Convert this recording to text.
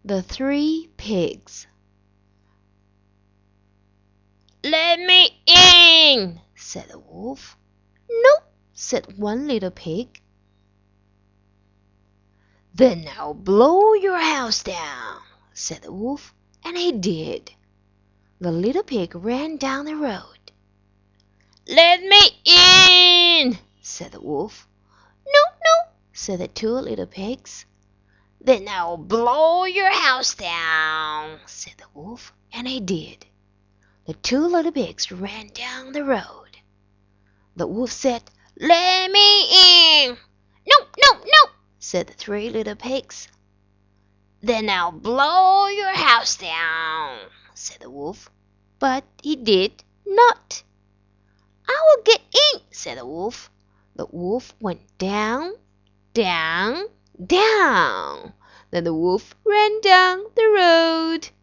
The Three Pigs. "Let me in," said the wolf. "No," said one little pig. "Then I'll blow your house down," said the wolf, and he did. The little pig ran down the road. "Let me in," said the wolf. "No, no," said the two little pigs. "Then I'll blow your house down," said the wolf, and he did. The two little pigs ran down the road. The wolf said, "Let me in." "No, no, no," said the three little pigs. "Then I'll blow your house down," said the wolf, but he did not. "I will get in," said the wolf. The wolf went down, down, down. Then the wolf ran down the road.